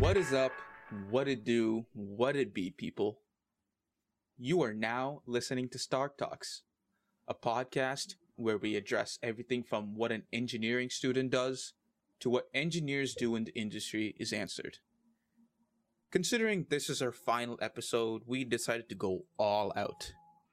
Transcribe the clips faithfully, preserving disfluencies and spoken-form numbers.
What is up? What it do? What it be, people? You are now listening to Stark Talks, a podcast where we address everything from what an engineering student does to what engineers do in the industry is answered. Considering this is our final episode, we decided to go all out.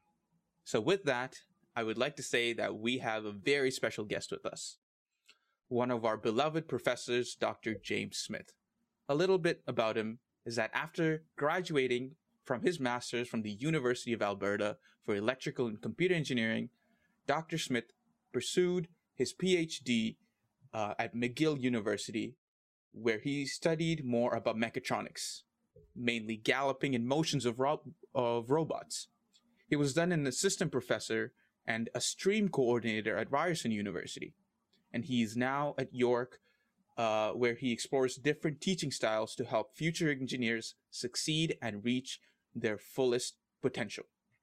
So with that, I would like to say that we have a very special guest with us. One of our beloved professors, Doctor James Smith. A little bit about him is that after graduating from his master's from the University of Alberta for electrical and computer engineering, Doctor Smith pursued his PhD uh, at McGill University, where he studied more about mechatronics, mainly galloping and motions of, ro- of robots. He was then an assistant professor and a stream coordinator at Ryerson University, and he is now at York, uh, where he explores different teaching styles to help future engineers succeed and reach their fullest potential.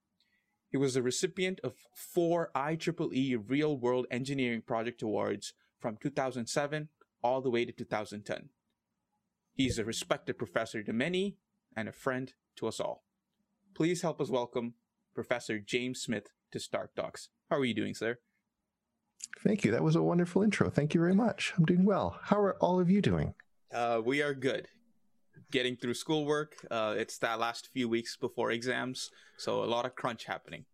He was the recipient of four I triple E Real World Engineering Project Awards from two thousand seven all the way to two thousand ten. He's a respected professor to many and a friend to us all. Please help us welcome Professor James Smith to Stark Talks. How are you doing, sir? Thank you. That was a wonderful intro. Thank you very much. I'm doing well. How are all of you doing? Uh, we are good. Getting through schoolwork. Uh, it's that last few weeks before exams, so a lot of crunch happening.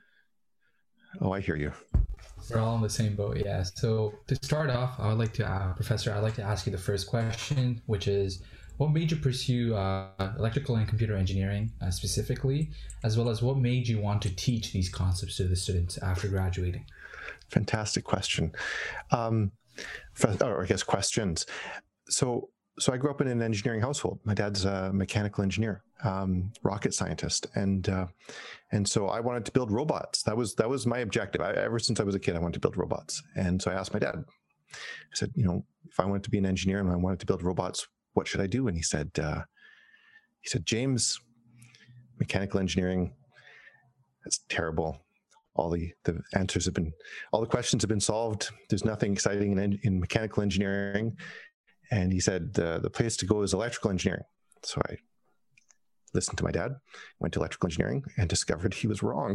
Oh, I hear you. We're all in the same boat, yeah. So to start off, I would like to, uh, Professor, I'd like to ask you the first question, which is, what made you pursue uh, electrical and computer engineering uh, specifically, as well as what made you want to teach these concepts to the students after graduating? Fantastic question. Um, or I guess questions. So, so I grew up in an engineering household. My dad's a mechanical engineer, um, rocket scientist, and uh, and so I wanted to build robots. That was that was my objective. I, ever since I was a kid, I wanted to build robots. And so I asked my dad. I said, you know, if I wanted to be an engineer and I wanted to build robots, what should I do? And he said, uh, he said, James, mechanical engineering, that's terrible. All the, the answers have been, all the questions have been solved. There's nothing exciting in, in mechanical engineering. And he said, uh, the place to go is electrical engineering. So I listened to my dad, went to electrical engineering, and discovered he was wrong.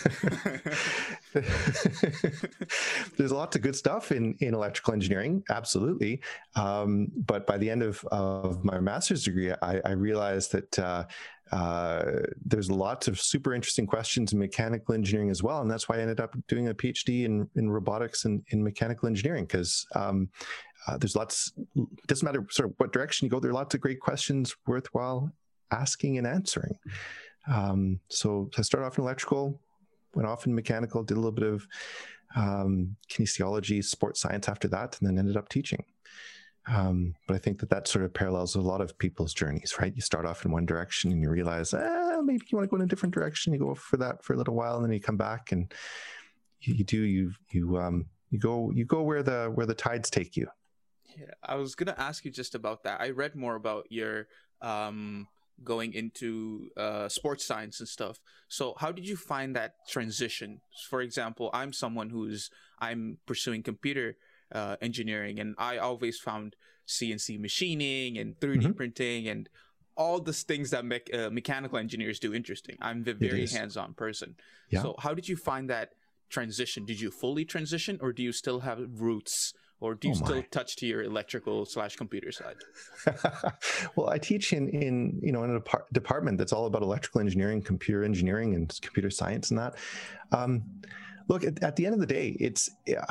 There's lots of good stuff in, in electrical engineering, absolutely. Um, but by the end of, of my master's degree, I, I realized that uh, uh, there's lots of super interesting questions in mechanical engineering as well. And that's why I ended up doing a PhD in, in robotics and in mechanical engineering, because um, uh, there's lots, it doesn't matter sort of what direction you go, there are lots of great questions worthwhile asking and answering. Um, so I started off in electrical, went off in mechanical, did a little bit of um, kinesiology, sports science after that, and then ended up teaching. Um, but I think that that sort of parallels a lot of people's journeys, right? You start off in one direction and you realize, ah, maybe you want to go in a different direction. You go for that for a little while, and then you come back and you, you do, you, you, um, you go, you go where the, where the tides take you. Yeah, I was going to ask you just about that. I read more about your, um, going into uh, sports science and stuff. So how did you find that transition? For example, I'm someone who's, I'm pursuing computer uh, engineering, and I always found C N C machining and three D mm-hmm. printing and all the things that me- uh, mechanical engineers do interesting. I'm a very hands-on person. Yeah. So how did you find that transition? Did you fully transition, or do you still have roots? Or do you oh still touch to your electrical slash computer side? Well, I teach in, in you know in a depart- department that's all about electrical engineering, computer engineering, and computer science, and that. Um, look, at, at the end of the day, it's yeah,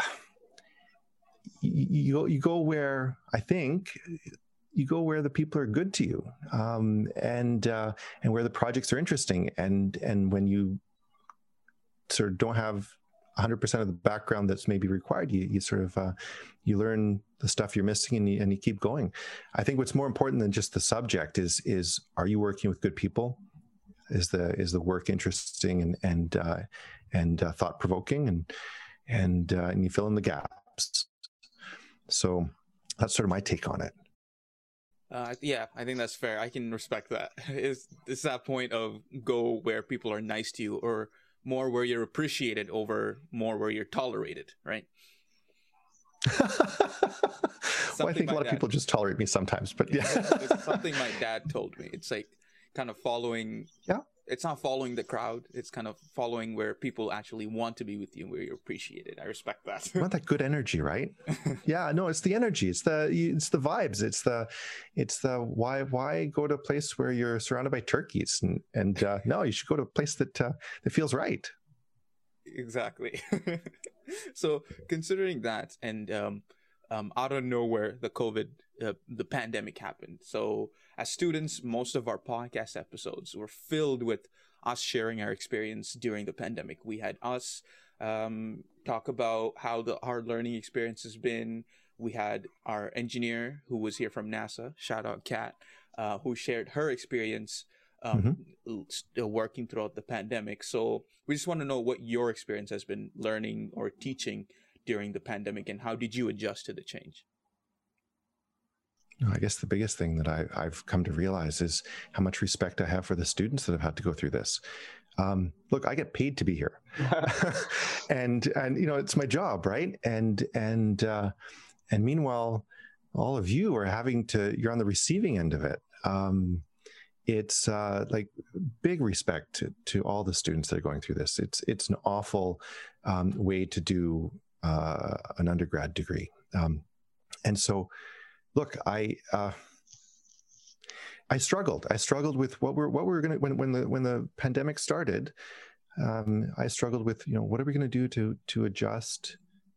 you, you go you go where I think you go where the people are good to you, um, and uh, and where the projects are interesting, and and when you sort of don't have one hundred percent of the background that's maybe required, you, you sort of, uh, you learn the stuff you're missing, and you, and you keep going. I think what's more important than just the subject is, is, are you working with good people? Is the, is the work interesting and, and, uh, and uh, thought provoking, and, and, uh, and you fill in the gaps. So that's sort of my take on it. Uh, yeah, I think that's fair. I can respect that. It's, it's that point of go where people are nice to you, or more where you're appreciated over more where you're tolerated, right? Well, I think a lot of people just tolerate me sometimes, but yeah. It's something my dad told me. It's like kind of following. Yeah. It's not following the crowd. It's kind of following where people actually want to be with you, where you appreciate it. I respect that. You want that good energy, right? Yeah, no, it's the energy. It's the it's the vibes. It's the it's the why why go to a place where you're surrounded by turkeys and and uh, no, you should go to a place that uh, that feels right. Exactly. So considering that, and um, um, out of nowhere, the COVID, uh, the pandemic happened. So as students, most of our podcast episodes were filled with us sharing our experience during the pandemic. We had us um, talk about how the our learning experience has been. We had our engineer who was here from NASA, shout out Kat, uh, who shared her experience um, mm-hmm. still working throughout the pandemic. So we just want to know what your experience has been learning or teaching during the pandemic, and how did you adjust to the change? I guess the biggest thing that I, I've come to realize is how much respect I have for the students that have had to go through this. Um, look, I get paid to be here, and and you know it's my job, right? And and uh, and meanwhile, all of you are having to. You're on the receiving end of it. Um, it's uh, like big respect to, to all the students that are going through this. It's it's an awful um, way to do uh, an undergrad degree, um, and so. Look, I uh, I struggled. I struggled with what we're what we were going to when when the when the pandemic started. Um, I struggled with you know what are we going to do to to adjust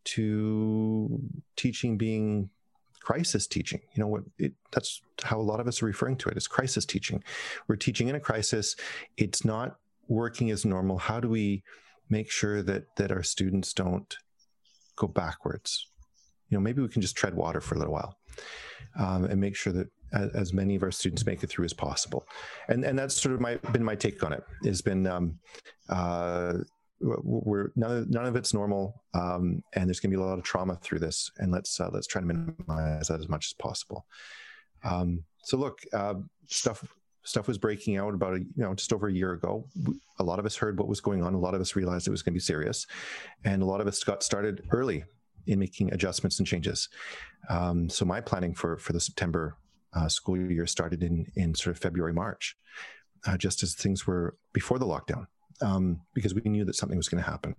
to teaching being crisis teaching. You know what? It, that's how a lot of us are referring to it as crisis teaching. We're teaching in a crisis. It's not working as normal. How do we make sure that that our students don't go backwards? You know, maybe we can just tread water for a little while. Um, and make sure that as, as many of our students make it through as possible, and and that's sort of my been my take on it. Has been um, uh, we're none of, none of it's normal, um, and there's going to be a lot of trauma through this, and let's uh, let's try to minimize that as much as possible. Um, so look, uh, stuff stuff was breaking out about a, you know just over a year ago. A lot of us heard what was going on. A lot of us realized it was going to be serious, and a lot of us got started early in making adjustments and changes. Um, so my planning for, for the September uh, school year started in, in sort of February, March, uh, just as things were before the lockdown, um, because we knew that something was going to happen.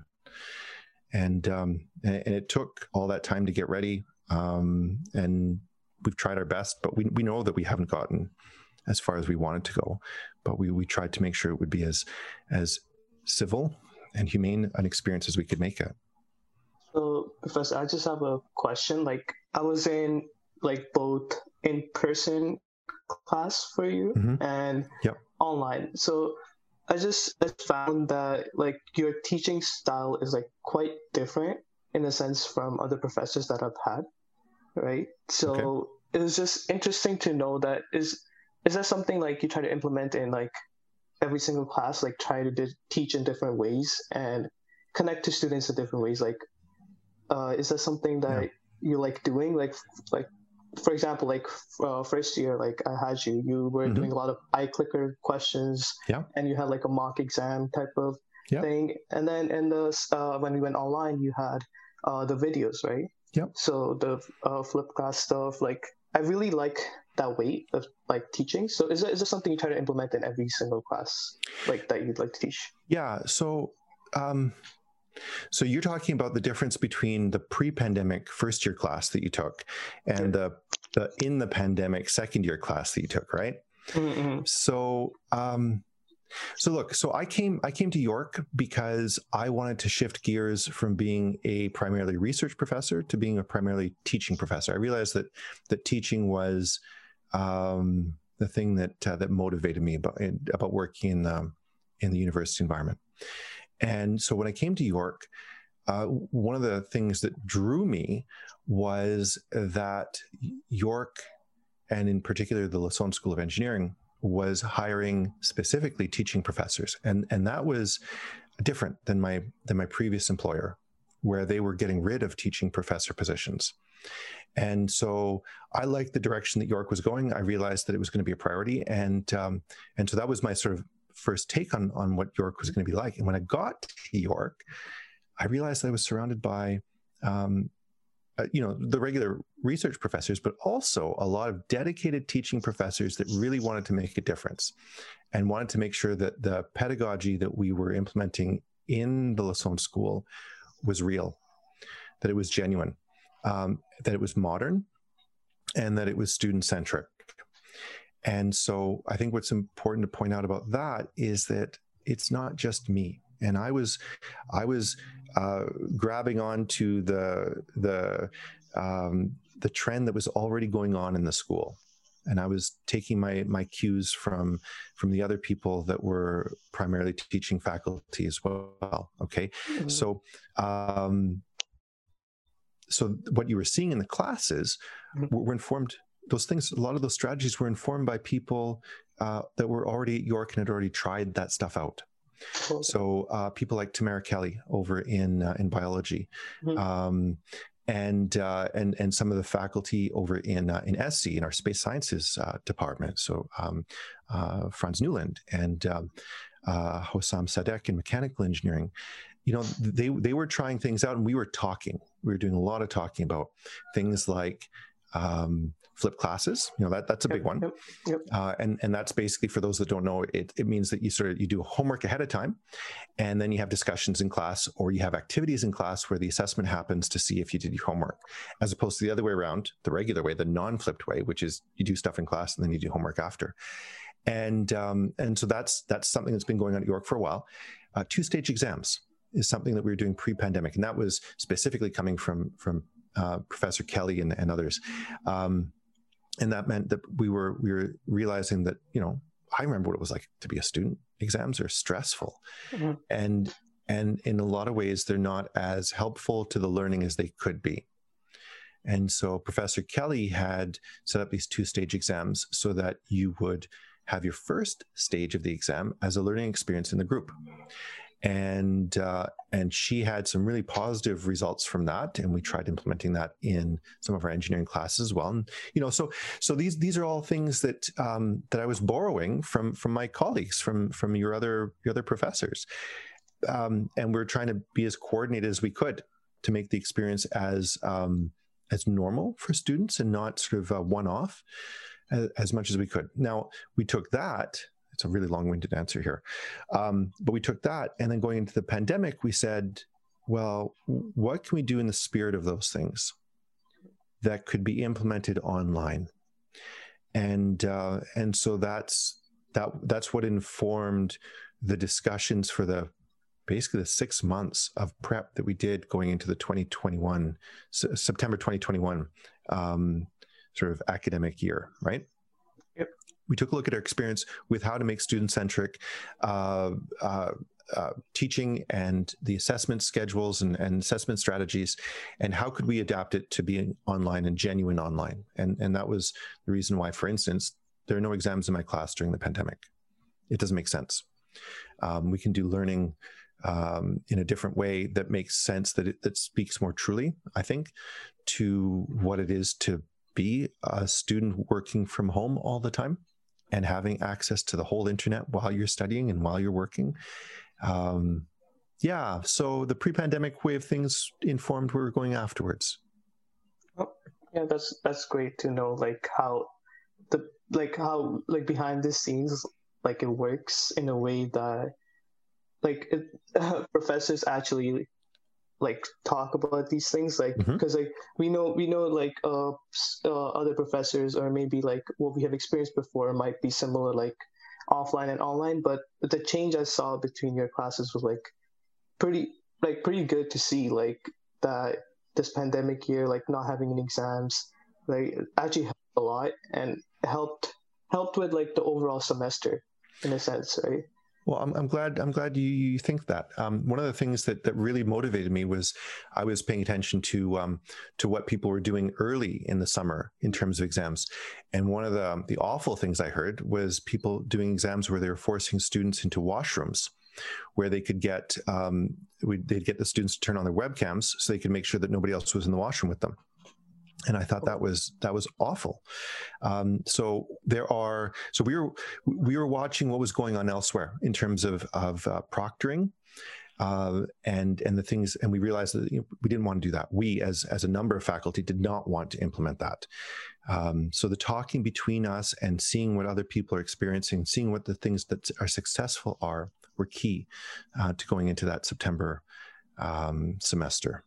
And, um, and, and it took all that time to get ready. Um, and we've tried our best, but we, we know that we haven't gotten as far as we wanted to go, but we, we tried to make sure it would be as, as civil and humane an experience as we could make it. So, Professor, I just have a question. Like, I was in like both in-person class for you mm-hmm. and yep. online. So, I just I found that like your teaching style is like quite different in a sense from other professors that I've had, right? So okay. It was just interesting to know that is is that something like you try to implement in like every single class, like try to di- teach in different ways and connect to students in different ways, like. Uh, is that something that yeah. you like doing? Like, like for example, like uh, first year, like I had you, you were mm-hmm. doing a lot of iClicker questions, yeah. and you had like a mock exam type of yeah. thing. And then in the uh, when we went online, you had uh, the videos, right? Yeah. So the uh, flip class stuff, like I really like that way of like teaching. So is that is that something you try to implement in every single class, like that you'd like to teach? Yeah. So. Um... So you're talking about the difference between the pre-pandemic first year class that you took and the, the in the pandemic second year class that you took, right? Mm-hmm. So, um, so look, so I came I came to York because I wanted to shift gears from being a primarily research professor to being a primarily teaching professor. I realized that that teaching was um, the thing that uh, that motivated me about about working in the, in the university environment. And so when I came to York, uh, one of the things that drew me was that York, and in particular the Lassonde School of Engineering, was hiring specifically teaching professors, and and that was different than my than my previous employer, where they were getting rid of teaching professor positions. And so I liked the direction that York was going. I realized that it was going to be a priority, and um, and so that was my sort of first take on, on what York was going to be like. And when I got to York, I realized I was surrounded by um, uh, you know, the regular research professors, but also a lot of dedicated teaching professors that really wanted to make a difference and wanted to make sure that the pedagogy that we were implementing in the Lassonde School was real, that it was genuine, um, that it was modern, and that it was student-centric. And so I think what's important to point out about that is that it's not just me. And I was, I was uh, grabbing onto the the um, the trend that was already going on in the school, and I was taking my my cues from from the other people that were primarily teaching faculty as well. Okay, mm-hmm. so um, so what you were seeing in the classes mm-hmm. were, were informed. Those things, a lot of those strategies were informed by people uh, that were already at York and had already tried that stuff out. Cool. So uh, people like Tamara Kelly over in uh, in biology, mm-hmm. um, and uh, and and some of the faculty over in uh, in S C in our space sciences uh, department. So um, uh, Franz Newland and um, uh, Hossam Sadek in mechanical engineering. You know, they they were trying things out, and we were talking. We were doing a lot of talking about things like um, flipped classes. You know, that that's a yep, big one. Yep, yep. Uh, and, and that's basically, for those that don't know, it, it means that you sort of, you do homework ahead of time, and then you have discussions in class, or you have activities in class where the assessment happens to see if you did your homework, as opposed to the other way around, the regular way, the non-flipped way, which is you do stuff in class and then you do homework after. And, um, and so that's, that's something that's been going on at York for a while. Uh, two-stage exams is something that we were doing pre-pandemic, and that was specifically coming from, from uh, Professor Kelly and, and others. Um, And that meant that we were we were realizing that, you know, I remember what it was like to be a student. Exams are stressful. Mm-hmm. And and in a lot of ways, they're not as helpful to the learning as they could be. And so Professor Kelly had set up these two-stage exams so that you would have your first stage of the exam as a learning experience in the group. And uh, and she had some really positive results from that, and we tried implementing that in some of our engineering classes as well. And you know, so so these these are all things that um, that I was borrowing from from my colleagues, from from your other your other professors, um, and we're trying to be as coordinated as we could to make the experience as um, as normal for students and not sort of uh, one off as, as much as we could. Now we took that. It's a really long-winded answer here. Um, but we took that, and then going into the pandemic, we said, well, what can we do in the spirit of those things that could be implemented online? And uh, and so that's that that's what informed the discussions for the basically the six months of prep that we did going into the twenty twenty-one, September twenty twenty-one um, sort of academic year, right? We took a look at our experience with how to make student-centric uh, uh, uh, teaching and the assessment schedules and, and assessment strategies, and how could we adapt it to being online and genuine online. And, and that was the reason why, for instance, there are no exams in my class during the pandemic. It doesn't make sense. Um, we can do learning um, in a different way that makes sense, that it, that speaks more truly, I think, to what it is to be a student working from home all the time and having access to the whole internet while you're studying and while you're working. Um, yeah, so the pre-pandemic way of things informed where we're going afterwards. Oh, yeah, that's that's great to know, like how the like how like behind the scenes, like it works in a way that like it, uh, professors actually like talk about these things, like because mm-hmm. like we know we know like uh, uh other professors, or maybe like what we have experienced before, might be similar, like offline and online, but the change I saw between your classes was like pretty like pretty good to see, like that this pandemic year, like not having any exams, like actually helped a lot, and helped helped with like the overall semester in a sense, right? Well, I'm, I'm glad. I'm glad you, you think that. Um, one of the things that, that really motivated me was I was paying attention to um, to what people were doing early in the summer in terms of exams, and one of the the awful things I heard was people doing exams where they were forcing students into washrooms, where they could get um, they'd get the students to turn on their webcams so they could make sure that nobody else was in the washroom with them. And I thought that was that was awful. Um, so there are so we were we were watching what was going on elsewhere in terms of of uh, proctoring, uh, and and the things, and we realized that you know, we didn't want to do that. We, as as a number of faculty, did not want to implement that. Um, so the talking between us and seeing what other people are experiencing, seeing what the things that are successful are, were key uh, to going into that September um, semester.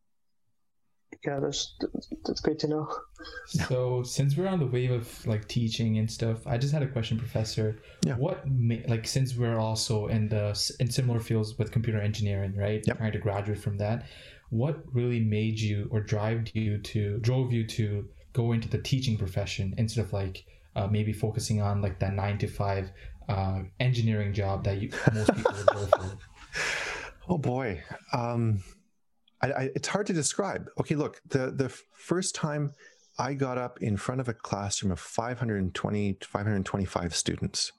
Yeah, that's that's great to know. So since we're on the wave of like teaching and stuff, I just had a question, Professor. Yeah. What ma- like since we're also in the in similar fields with computer engineering, right? Yep. Trying to graduate from that, what really made you or drove you to drove you to go into the teaching profession instead of like uh, maybe focusing on like that nine to five uh, engineering job that you most people would go for? Oh boy. Um, I, I, it's hard to describe. Okay, look, the, the first time I got up in front of a classroom of five hundred twenty to five hundred twenty-five students,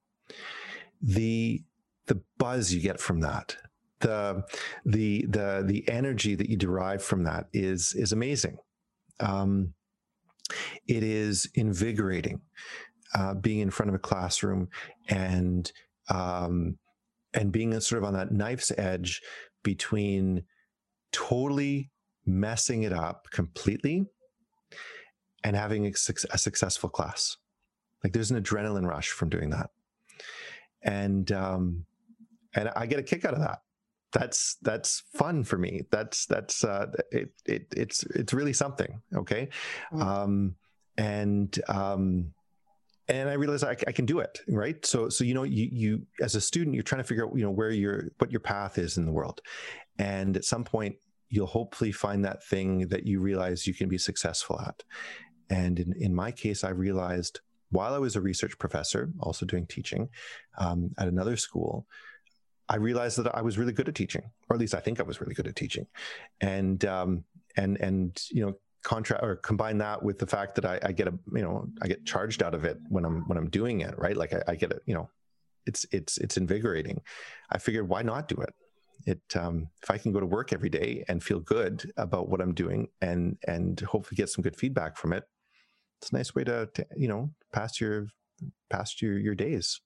the the buzz you get from that, the the the the energy that you derive from that is is amazing. Um, it is invigorating, uh, being in front of a classroom and um, and being sort of on that knife's edge between totally messing it up completely and having a, a successful class. Like there's an adrenaline rush from doing that. And, um, and I get a kick out of that. That's, that's fun for me. That's, that's, uh, it, it, it's, it's really something. Okay. Um, and, um, and I realized I, I can do it, right? So, so you know, you, you as a student, you're trying to figure out, you know, where your what your path is in the world, and at some point, you'll hopefully find that thing that you realize you can be successful at. And in, in my case, I realized while I was a research professor, also doing teaching um, at another school, I realized that I was really good at teaching, or at least I think I was really good at teaching, and um, and and you know. Contract or combine that with the fact that I, I get a you know I get charged out of it when I'm when I'm doing it, right? Like I, I get it, you know, it's it's it's invigorating. I figured, why not do it? It um, if I can go to work every day and feel good about what I'm doing and and hopefully get some good feedback from it, it's a nice way to, to you know pass your pass your your days.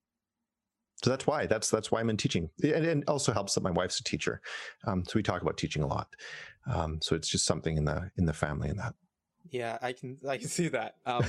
So that's why that's that's why I'm in teaching, and it also helps that my wife's a teacher, um, so we talk about teaching a lot. Um, so it's just something in the in the family in that. Yeah, I can I can see that. Um,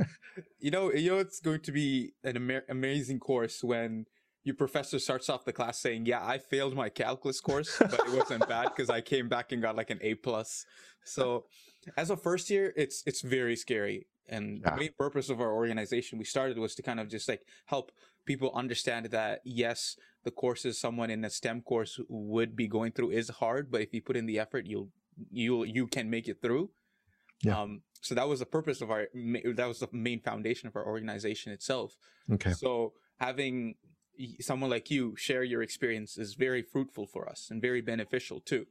you know, you know, it's going to be an ama- amazing course when your professor starts off the class saying, "Yeah, I failed my calculus course, but it wasn't bad because I came back and got like an A plus." So, as a first year, it's it's very scary. And Yeah. the main purpose of our organization we started was to kind of just like help people understand that yes, the courses someone in a STEM course would be going through is hard, but if you put in the effort, you'll you you can make it through. Yeah. Um, so that was the purpose of our that was the main foundation of our organization itself. Okay. So having someone like you share your experience is very fruitful for us and very beneficial too.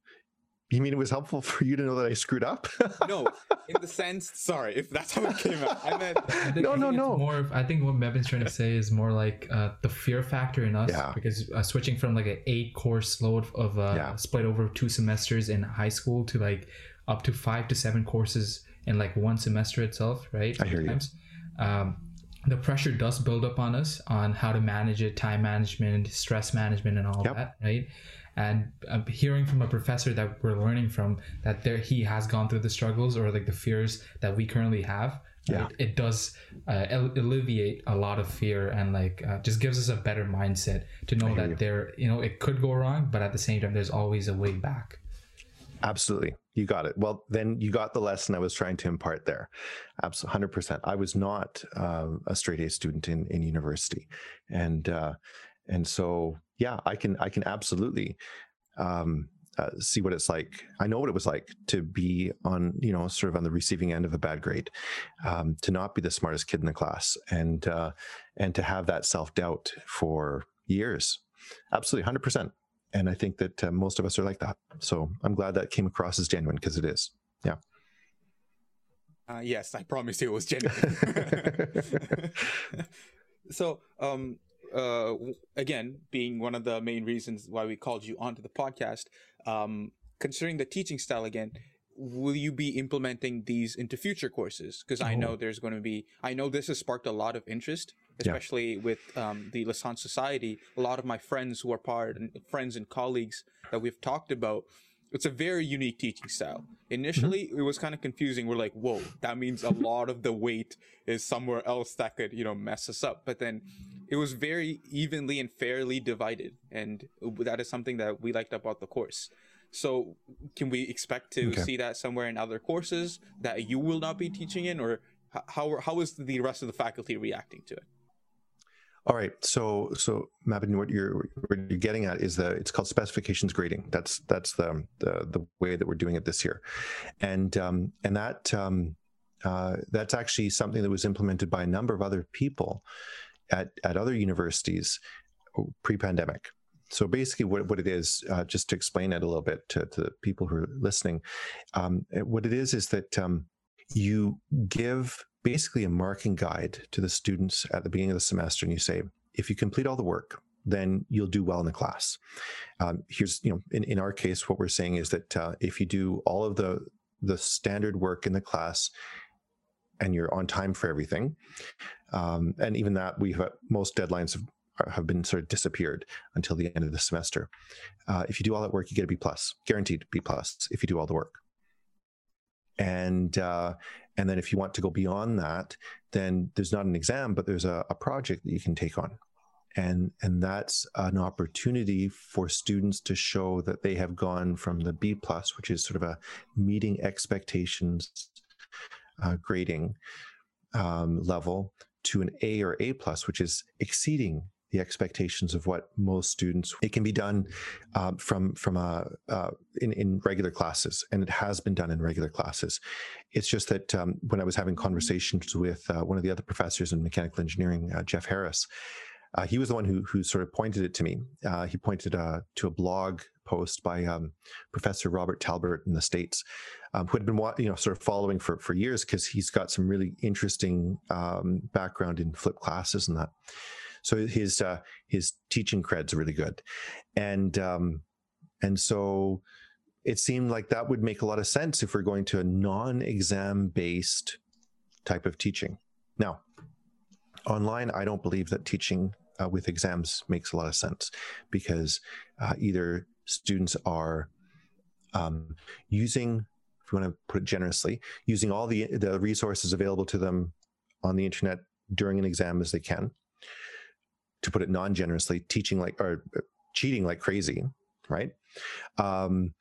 You mean it was helpful for you to know that I screwed up? No, in the sense, sorry, if that's how it came out. I meant I think, No, I no, think it's no. More of, I think what Mevin's trying to say is more like uh, the fear factor in us, Yeah. because uh, switching from like an eight course load of uh, Yeah. split over two semesters in high school to like up to five to seven courses in like one semester itself, right? I hear you. Sometimes. Um, the pressure does build up on us on how to manage it, time management, stress management, and all Yep. that, right? And uh, hearing from a professor that we're learning from that there he has gone through the struggles or like the fears that we currently have, Yeah. it, it does uh, al- alleviate a lot of fear and like uh, just gives us a better mindset to know I hear that you. there, you know, it could go wrong, but at the same time, there's always a way back. Absolutely. You got it. Well, then you got the lesson I was trying to impart there. Absolutely. one hundred percent. I was not uh, a straight A student in, in university. And, uh, and so, yeah, I can, I can absolutely um, uh, see what it's like. I know what it was like to be on, you know, sort of on the receiving end of a bad grade, um, to not be the smartest kid in the class and, uh, and to have that self-doubt for years. Absolutely. one hundred percent. And I think that uh, most of us are like that. So I'm glad that came across as genuine, because it is. Yeah. Uh, yes, I promise you it was genuine. So, um, uh, again, being one of the main reasons why we called you onto the podcast, um, considering the teaching style again, will you be implementing these into future courses? Because I know there's going to be, I know this has sparked a lot of interest especially yeah. with um, the Lassonde Society. A lot of my friends who are part, and friends and colleagues that we've talked about, it's a very unique teaching style. Initially, mm-hmm. it was kind of confusing. We're like, whoa, that means a lot of the weight is somewhere else that could, you know, mess us up. But then it was very evenly and fairly divided. And that is something that we liked about the course. So can we expect to okay. see that somewhere in other courses that you will not be teaching in, or how how is the rest of the faculty reacting to it? All right, so so Mabin, what you're what you're getting at is the it's called specifications grading. That's that's the the, the way that we're doing it this year, and um, and that um, uh, that's actually something that was implemented by a number of other people at at other universities pre-pandemic. So basically, what what it is, uh, just to explain it a little bit to, to the people who are listening, um, what it is is that um, you give basically a marking guide to the students at the beginning of the semester, and you say, if you complete all the work, then you'll do well in the class. Um, here's, you know, in, in our case, what we're saying is that uh, if you do all of the the standard work in the class and you're on time for everything, um, and even that, we've uh, most deadlines have, have been sort of disappeared until the end of the semester. Uh, if you do all that work, you get a B plus, guaranteed B plus if you do all the work. And uh, and then if you want to go beyond that, then there's not an exam, but there's a, a project that you can take on. And, and that's an opportunity for students to show that they have gone from the B plus, which is sort of a meeting expectations uh, grading um, level, to an A or A plus, which is exceeding the expectations of what most students. It can be done uh, from from a uh, in in regular classes, and it has been done in regular classes. It's just that um, when I was having conversations with uh, one of the other professors in mechanical engineering, uh, Jeff Harris, uh, he was the one who who sort of pointed it to me. Uh, he pointed uh, to a blog post by um, Professor Robert Talbert in the States, um, who had been you know sort of following for for years, because he's got some really interesting um, background in flipped classes and that. So his uh, his teaching cred's really good, and um, and so it seemed like that would make a lot of sense if we're going to a non-exam based type of teaching. Now, online, I don't believe that teaching uh, with exams makes a lot of sense, because uh, either students are um, using, if you want to put it generously, using all the the resources available to them on the internet during an exam as they can. To put it non-generously, teaching like or cheating like crazy, right? Um,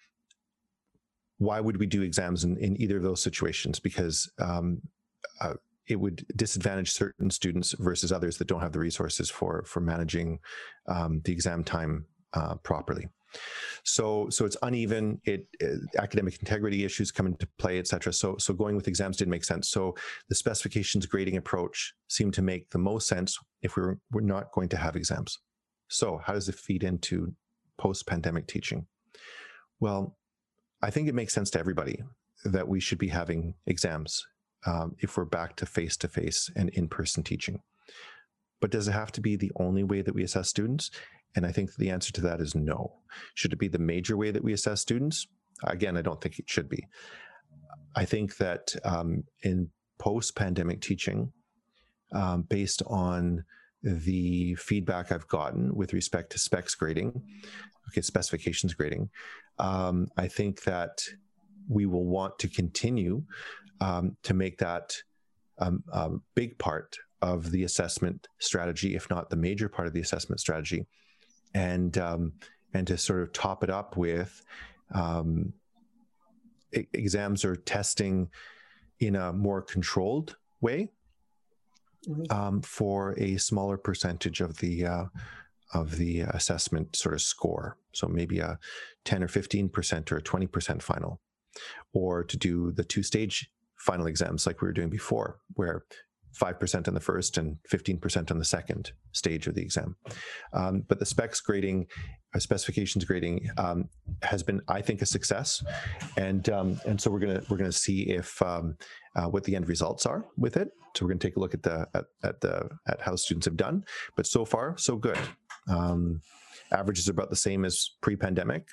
why would we do exams in, in either of those situations? Because um, uh, it would disadvantage certain students versus others that don't have the resources for for managing um, the exam time uh, properly. So, so it's uneven. It, it academic integrity issues come into play, et cetera. So, so going with exams didn't make sense. So, the specifications grading approach seemed to make the most sense if we were we're not going to have exams. So, how does it feed into post-pandemic teaching? Well, I think it makes sense to everybody that we should be having exams um, if we're back to face-to-face and in-person teaching. But does it have to be the only way that we assess students? And I think the answer to that is no. Should it be the major way that we assess students? Again, I don't think it should be. I think that um, in post-pandemic teaching, um, based on the feedback I've gotten with respect to specs grading, okay, specifications grading, um, I think that we will want to continue um, to make that um, a big part of the assessment strategy, if not the major part of the assessment strategy. And um, and to sort of top it up with um, e- exams or testing in a more controlled way mm-hmm. um, for a smaller percentage of the uh, of the assessment sort of score. So maybe a ten or fifteen percent or a twenty percent final, or to do the two-stage final exams like we were doing before, where five percent on the first and fifteen percent on the second stage of the exam. Um, but the specs grading, uh, specifications grading um, has been, I think, a success. And um, and so we're gonna we're gonna see if um, uh, what the end results are with it. So we're gonna take a look at the at, at the at how students have done. But so far, so good. Um, averages are about the same as pre-pandemic.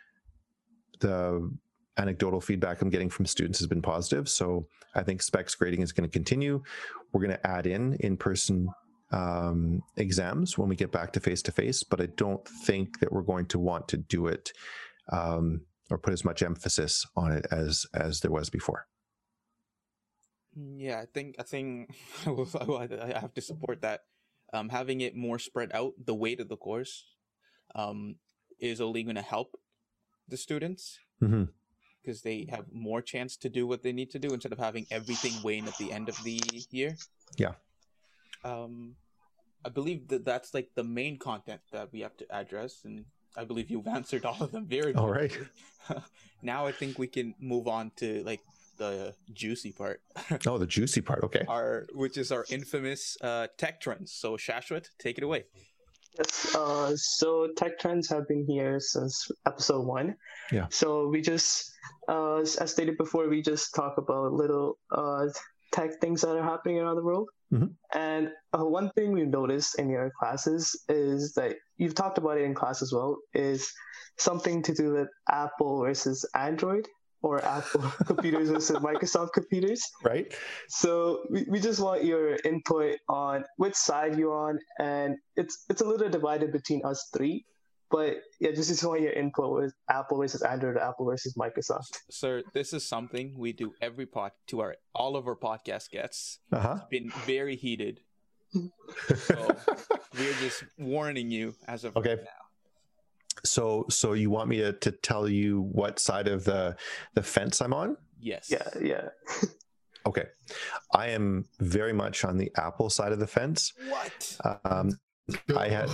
The anecdotal feedback I'm getting from students has been positive. So I think specs grading is going to continue. We're going to add in in-person um, exams when we get back to face-to-face, but I don't think that we're going to want to do it um, or put as much emphasis on it as as there was before. Yeah, I think I think I will- I will- I have to support that. Um, having it more spread out, the weight of the course, um, is only going to help the students Mm-hmm. because they have more chance to do what they need to do instead of having everything weighing at the end of the year. Yeah. Um, I believe that that's like the main content that we have to address, and I believe you've answered all of them very All right. beautifully. Now I think we can move on to like the juicy part, Oh, the juicy part. Okay. our which is our infamous uh, tech trends. So Shashwat, take it away. Yes. Uh, so tech trends have been here since episode one. Yeah. So we just, uh, as as stated before, we just talk about little uh, tech things that are happening around the world. Mhm. And uh, one thing we've noticed in your classes is that you've talked about it in class as well, is something to do with Apple versus Android, or Apple computers versus Microsoft computers. Right. So we, we just want your input on which side you're on, and it's it's a little divided between us three. But yeah, just, just want your input with Apple versus Android, or Apple versus Microsoft. Sir, this is something we do every pod to our all of our podcast guests. Uh-huh. It's been very heated. So we're just warning you as of Okay. right now. So, so you want me to, to tell you what side of the the fence I'm on? Yes. Yeah, yeah. Okay. I am very much on the Apple side of the fence. What? Um, I had,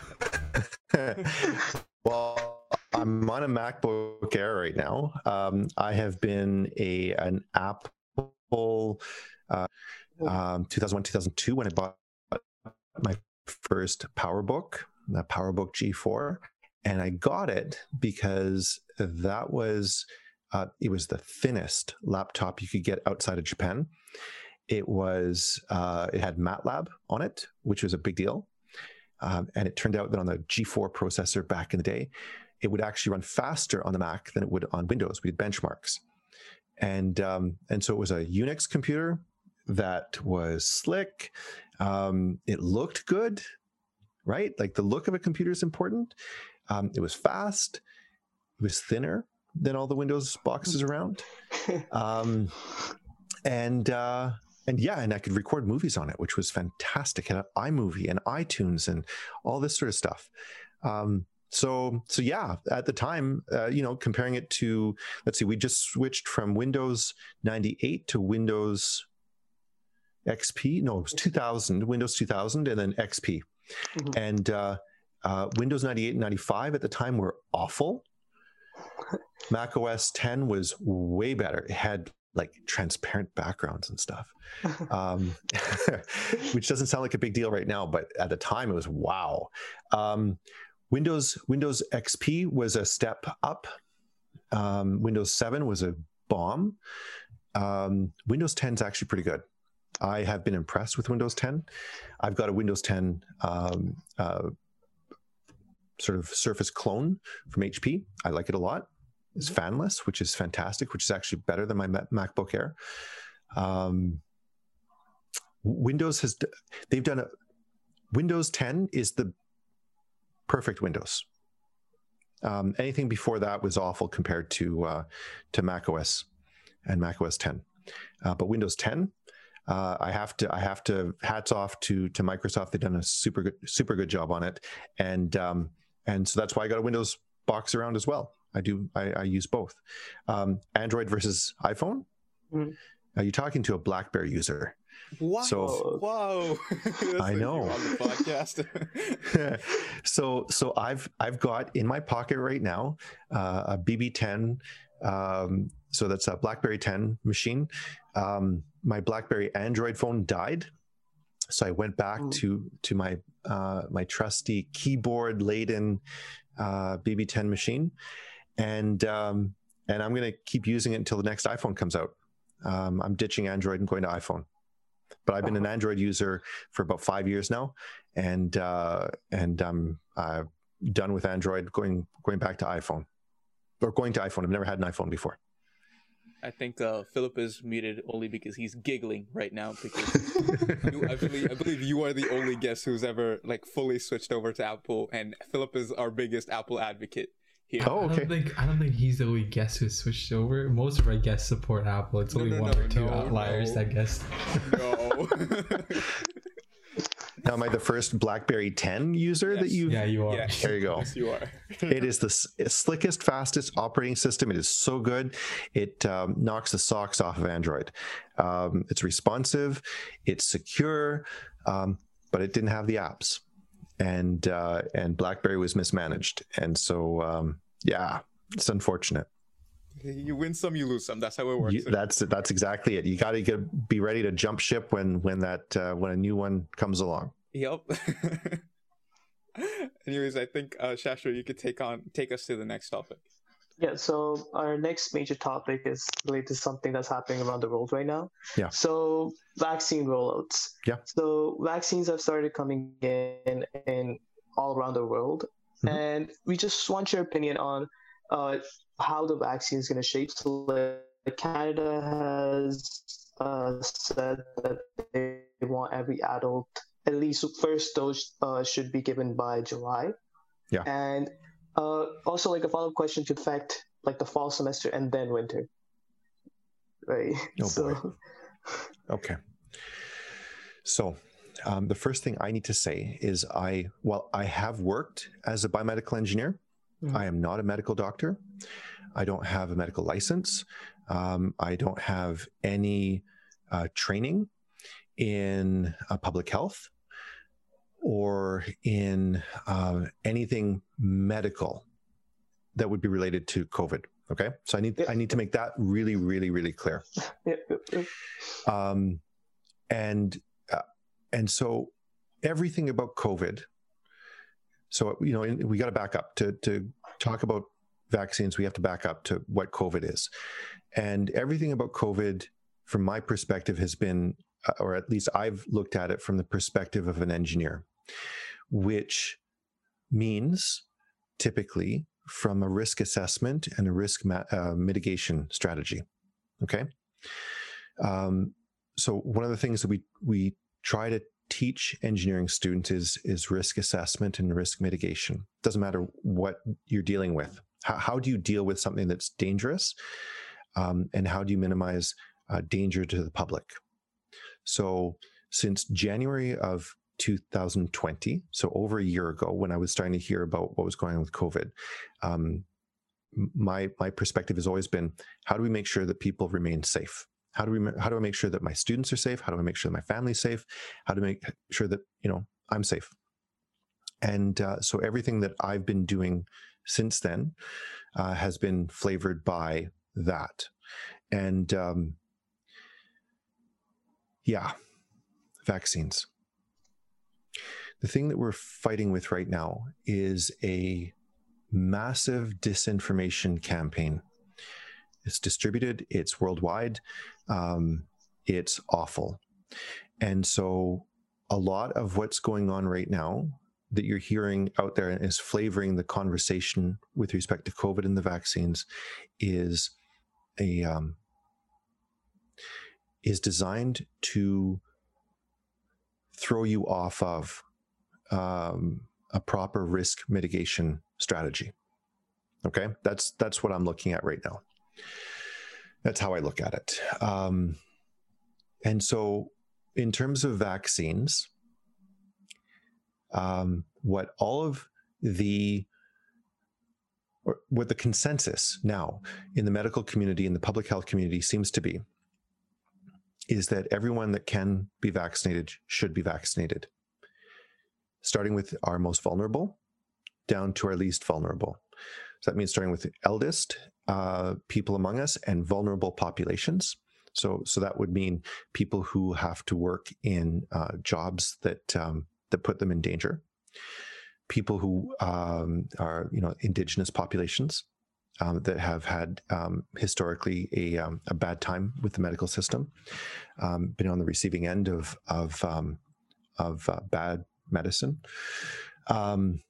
well, I'm on a MacBook Air right now. Um, I have been a an Apple uh, um, two thousand one, two thousand two when I bought my first PowerBook, the PowerBook G four, and I got it because that was uh, it was the thinnest laptop you could get outside of Japan. It was uh, it had MATLAB on it, which was a big deal. Um, and it turned out that on the G four processor back in the day, it would actually run faster on the Mac than it would on Windows. We had benchmarks. And um, and so it was a Unix computer that was slick. Um, it looked good, right? Like the look of a computer is important. Um, it was fast. It was thinner than all the Windows boxes around. Um, and uh, and yeah, and I could record movies on it, which was fantastic. It had iMovie and iTunes and all this sort of stuff. Um, so so yeah, at the time, uh, you know, comparing it to, let's see, we just switched from Windows ninety-eight to Windows X P. No, it was two thousand, Windows two thousand, and then X P. Mhm. And uh, uh, Windows ninety-eight and ninety-five at the time were awful. Mac O S ten was way better. It had like transparent backgrounds and stuff, um, which doesn't sound like a big deal right now, but at the time it was wow. Um, Windows Windows X P was a step up. Um, Windows seven was a bomb. Um, Windows ten is actually pretty good. I have been impressed with Windows ten. I've got a Windows ten um, uh, sort of Surface clone from H P. I like it a lot. It's fanless, which is fantastic, which is actually better than my MacBook Air. Um, Windows has, they've done a, Windows ten is the perfect Windows. Um, anything before that was awful compared to uh, to macOS and macOS ten. Uh, but Windows ten, uh, I have to I have to hats off to to Microsoft. They've done a super good super good job on it, and um, and so that's why I got a Windows box around as well. I do I, I use both. Um, Android versus iPhone. Mm-hmm. Are you talking to a BlackBerry user? Wow! So- Whoa! That's I what know. you're on the podcast. so so I've I've got in my pocket right now uh, a B B ten. Um, so that's a BlackBerry ten machine. Um, my BlackBerry Android phone died, so I went back Mm. to to my uh, my trusty keyboard laden uh, B B ten machine, and um, and I'm going to keep using it until the next iPhone comes out. Um, I'm ditching Android and going to iPhone. But I've been an Android user for about five years now, and uh, and I'm uh, done with Android. Going going back to iPhone, or going to iPhone. I've never had an iPhone before. I think uh, Philip is muted only because he's giggling right now because you, I believe I believe you are the only guest who's ever like fully switched over to Apple, and Philip is our biggest Apple advocate here. Oh, okay. I don't think I don't think he's the only guest who switched over. Most of our guests support Apple. It's No, only no, one no, or two no, outliers no. that guess. No. Now, am I the first BlackBerry ten user Yes. that you've? Yeah, you are. Yes. There you go. Yes, you are. It is the s- slickest, fastest operating system. It is so good. It um, knocks the socks off of Android. Um, it's responsive, it's secure, um, but it didn't have the apps, and uh, and BlackBerry was mismanaged, and so um, yeah, it's unfortunate. You win some, you lose some. That's how it works. You, that's that's exactly it. You got to get be ready to jump ship when when that uh, when a new one comes along. Yep. Anyways, I think uh, Shastra, you could take on take us to the next topic. Yeah, so our next major topic is related to something that's happening around the world right now. Yeah. So vaccine rollouts. Yeah. So vaccines have started coming in in all around the world, Mhm. and we just want your opinion on uh, how the vaccine is going to shape. So like Canada has uh, said that they want every adult, at least first dose uh, should be given by July. Yeah. And uh, also like a follow-up question to affect like the fall semester and then winter. Right. Oh, so, boy. Okay. So um, the first thing I need to say is I, while I have worked as a biomedical engineer, Mhm. I am not a medical doctor. I don't have a medical license. Um, I don't have any uh, training in uh, public health or in uh, anything medical that would be related to COVID. Okay, so I need Yeah. I need to make that really, really, really clear. yeah, yeah, yeah. Um, and uh, and so everything about COVID. So you know, we got to back up to to talk about vaccines. We have to back up to what COVID is, and everything about COVID, from my perspective, has been, uh, or at least I've looked at it from the perspective of an engineer, which means typically from a risk assessment and a risk ma- uh, mitigation strategy. Okay. Um, so one of the things that we we try to teach engineering students is is risk assessment and risk mitigation. Doesn't matter what you're dealing with. How, how do you deal with something that's dangerous, um, and how do you minimize uh, danger to the public? So since January of two thousand twenty, so over a year ago, when I was starting to hear about what was going on with COVID, um, my my perspective has always been: how do we make sure that people remain safe? How do we how do I make sure that my students are safe? How do I make sure that my family's safe? How do I make sure that you know I'm safe? And uh, so everything that I've been doing since then uh, has been flavored by that. And um, yeah, vaccines. The thing that we're fighting with right now is a massive disinformation campaign. It's distributed, it's worldwide, um, it's awful. And so a lot of what's going on right now that you're hearing out there is flavoring the conversation with respect to COVID and the vaccines is a um, is designed to throw you off of um, a proper risk mitigation strategy. Okay, that's that's what I'm looking at right now. That's how I look at it. Um, and so, in terms of vaccines, um, what all of the or what the consensus now in the medical community, in the public health community, seems to be is that everyone that can be vaccinated should be vaccinated, starting with our most vulnerable down to our least vulnerable. So that means starting with the eldest uh, people among us and vulnerable populations. So, so that would mean people who have to work in uh, jobs that um, that put them in danger, people who um, are, you know, indigenous populations um, that have had um, historically a, um, a bad time with the medical system, um, been on the receiving end of of um, of uh, bad medicine. Um,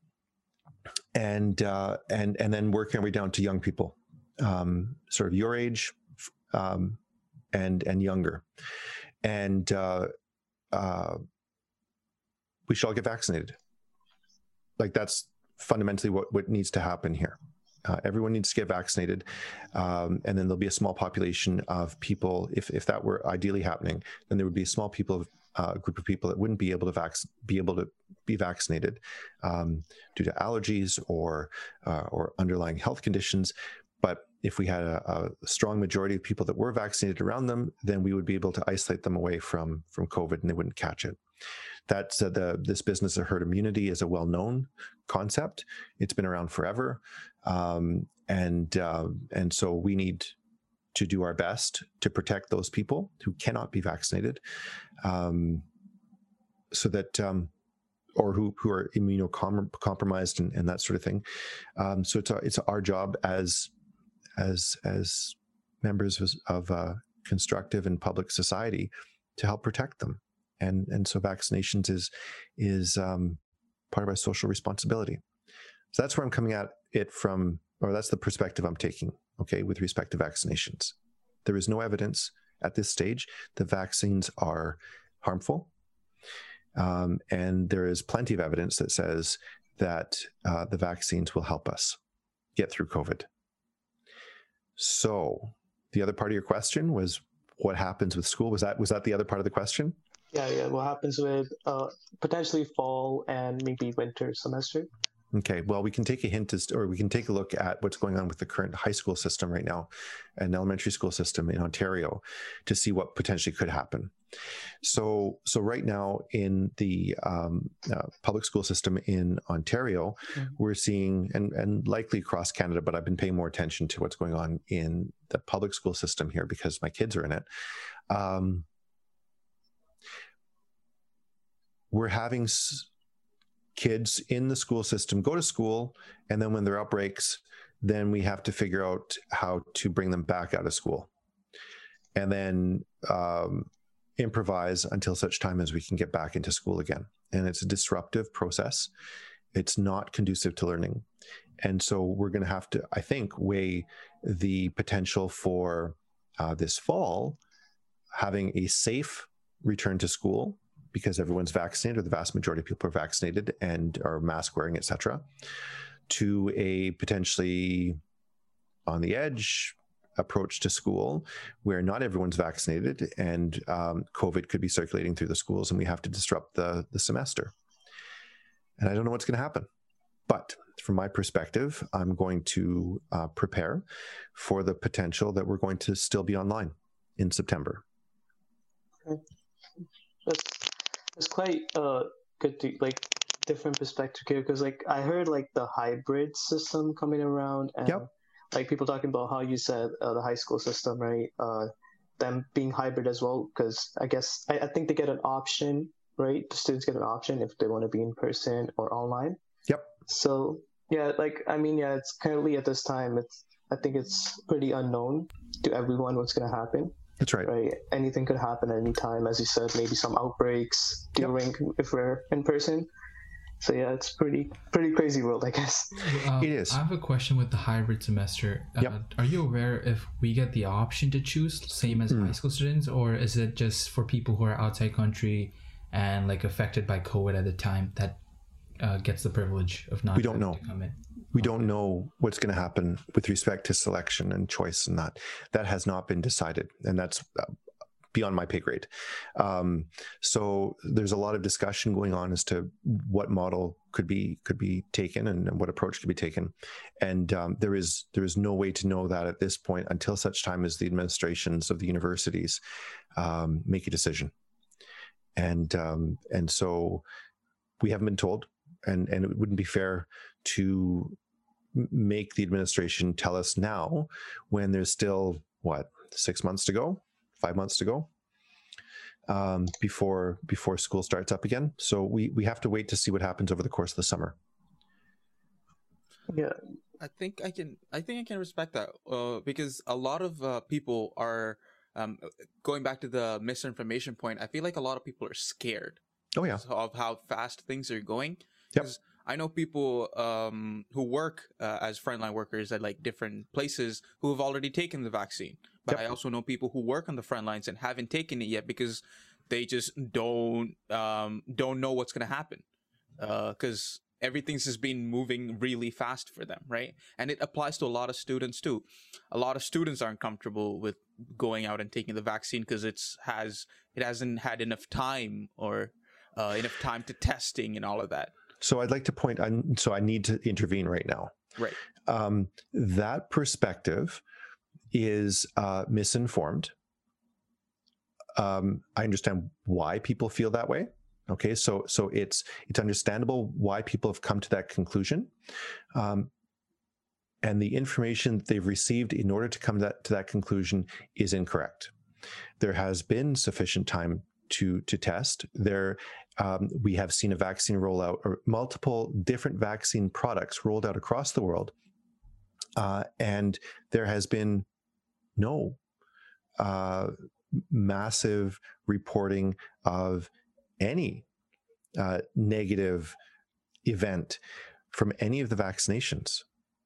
and uh, and and then working our way down to young people, um, sort of your age, um, and and younger, and uh, uh, we should all get vaccinated. Like that's fundamentally what what needs to happen here. Uh, everyone needs to get vaccinated, um, and then there'll be a small population of people. If if that were ideally happening, then there would be a small people of uh, group of people that wouldn't be able to vac- be able to be vaccinated um, due to allergies or uh, or underlying health conditions. But if we had a, a strong majority of people that were vaccinated around them, then we would be able to isolate them away from from COVID, and they wouldn't catch it. That's uh, the this business of herd immunity is a well-known concept. It's been around forever, um, and uh, and so we need to do our best to protect those people who cannot be vaccinated, um, so that um, or who who are immunocompromised and, and that sort of thing. Um, so it's our, it's our job as as as members of, of uh, constructive and public society to help protect them. And and so vaccinations is is um, part of our social responsibility. So that's where I'm coming at it from, or that's the perspective I'm taking, okay, with respect to vaccinations. There is no evidence at this stage that vaccines are harmful. Um, and there is plenty of evidence that says that uh, the vaccines will help us get through COVID. So the other part of your question was what happens with school? Was that was that the other part of the question? Yeah, yeah. What happens with uh, potentially fall and maybe winter semester? Okay, well, we can take a hint as, or we can take a look at what's going on with the current high school system right now, and elementary school system in Ontario, to see what potentially could happen. So, so right now in the um, uh, public school system in Ontario, mm-hmm. we're seeing, and and likely across Canada, but I've been paying more attention to what's going on in the public school system here because my kids are in it. Um, we're having s- kids in the school system go to school, and then when there are outbreaks, then we have to figure out how to bring them back out of school, and then um, improvise until such time as we can get back into school again. And it's a disruptive process. It's not conducive to learning. And so we're going to have to, I think, weigh the potential for uh, this fall having a safe return to school, because everyone's vaccinated, or the vast majority of people are vaccinated and are mask wearing, et cetera, to a potentially on the edge approach to school where not everyone's vaccinated and um, COVID could be circulating through the schools and we have to disrupt the, the semester. And I don't know what's going to happen. But from my perspective, I'm going to uh, prepare for the potential that we're going to still be online in September. Okay. That's it's quite uh good to like different perspective here, because like I heard like the hybrid system coming around, and yep. like people talking about how you said uh, the high school system, right? Uh, them being hybrid as well, because I guess I, I think they get an option, right? The students get an option if they want to be in person or online. Yep. So yeah, like I mean, yeah, it's currently at this time, it's I think it's pretty unknown to everyone what's going to happen. That's right. Right. Anything could happen at any time, as you said. Maybe some outbreaks during yep. if we're in person. So yeah, it's pretty pretty crazy world, I guess. Um, it is. I have a question with the hybrid semester. Uh, yep. Are you aware if we get the option to choose, same as mm. high school students, or is it just for people who are outside country and like affected by COVID at the time that uh, gets the privilege of not? We don't know. To come in? We don't know what's going to happen with respect to selection and choice, and that that has not been decided, and that's beyond my pay grade. Um, so there's a lot of discussion going on as to what model could be could be taken and, and what approach could be taken, and um, there is there is no way to know that at this point until such time as the administrations of the universities um, make a decision, and um, and so we haven't been told, and and it wouldn't be fair to make the administration tell us now when there's still what six months to go, five months to go um, before before school starts up again. So we we have to wait to see what happens over the course of the summer. Yeah, I think I can I think I can respect that uh, because a lot of uh, people are um, going back to the misinformation point. I feel like a lot of people are scared. Oh yeah, of how fast things are going. Yep. I know people um, who work uh, as frontline workers at like different places who have already taken the vaccine, but Yep. I also know people who work on the front lines and haven't taken it yet because they just don't um, don't know what's going to happen, because uh, everything's just been moving really fast for them, right? And it applies to a lot of students too. A lot of students aren't comfortable with going out and taking the vaccine because it's has it hasn't had enough time or uh, enough time to testing and all of that. So I'd like to point on, so I need to intervene right now. Right. Um, that perspective is uh, misinformed. Um, I understand why people feel that way. Okay, so so it's it's understandable why people have come to that conclusion, um, and the information they've received in order to come to that to that conclusion is incorrect. There has been sufficient time to to test. There, um, we have seen a vaccine rollout, or multiple different vaccine products rolled out across the world, uh, and there has been no uh, massive reporting of any uh, negative event from any of the vaccinations.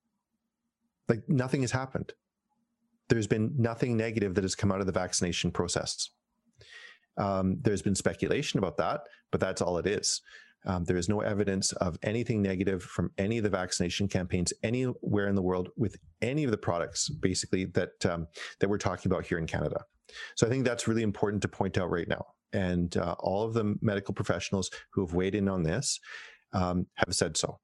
Like, nothing has happened. There's been nothing negative that has come out of the vaccination process. Um, there's been speculation about that, but that's all it is. Um, there is no evidence of anything negative from any of the vaccination campaigns anywhere in the world with any of the products, basically, that um, that we're talking about here in Canada. So I think that's really important to point out right now. And uh, all of the medical professionals who have weighed in on this um, have said so.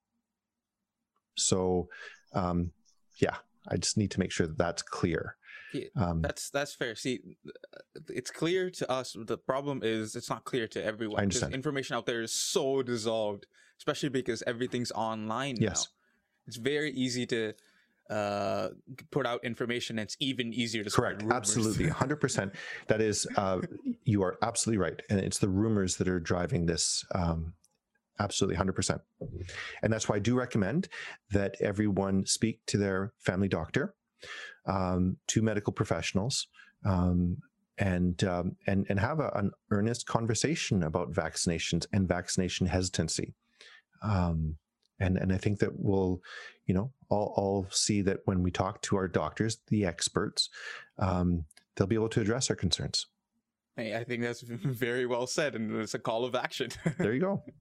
So, um, yeah, I just need to make sure that that's clear. Yeah, Um, that's that's fair. See, it's clear to us. The problem is it's not clear to everyone. I Because understand. information out there is so dissolved, especially because everything's online now. Yes. It's very easy to uh, put out information, and it's even easier to spread Correct. rumors. Absolutely. one hundred percent. That is, uh, you are absolutely right. And it's the rumors that are driving this. Um, absolutely. one hundred percent. And that's why I do recommend that everyone speak to their family doctor, um, to medical professionals, um, and, um, and, and have a, an earnest conversation about vaccinations and vaccination hesitancy. Um, And and I think that we'll, you know, all, all see that when we talk to our doctors, the experts, um, they'll be able to address our concerns. Hey, I think that's very well said, and it's a call of action. There you go.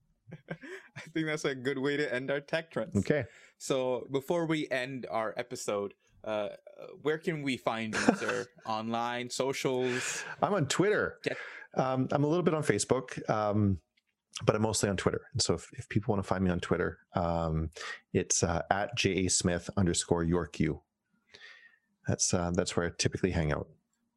I think that's a good way to end our tech trends. Okay. So before we end our episode, uh, where can we find you, sir? Online, socials? I'm on Twitter. Get- Um, I'm a little bit on Facebook, um, but I'm mostly on Twitter. And so if, if people want to find me on Twitter, um, it's uh, at J A Smith underscore YorkU. That's uh, that's where I typically hang out.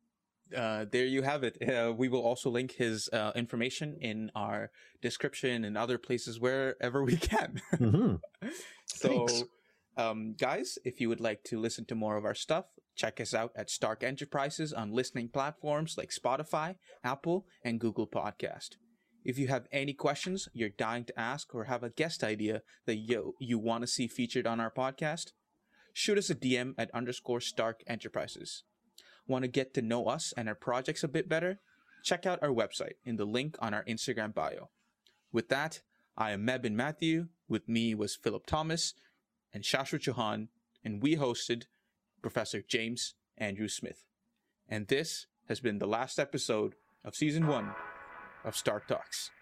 Uh, there you have it. Uh, we will also link his uh, information in our description and other places wherever we can. Mm-hmm. So, Thanks. um, guys, if you would like to listen to more of our stuff, check us out at Stark Enterprises on listening platforms like Spotify, Apple, and Google Podcast. If you have any questions you're dying to ask or have a guest idea that you, you want to see featured on our podcast, shoot us a D M at underscore Stark Enterprises. Want to get to know us and our projects a bit better? Check out our website in the link on our Instagram bio. With that, I am Mebin Matthew. With me was Philip Thomas and Shashwat Chauhan, and we hosted Professor James Andrew Smith. And this has been the last episode of Season one of Stark Talks.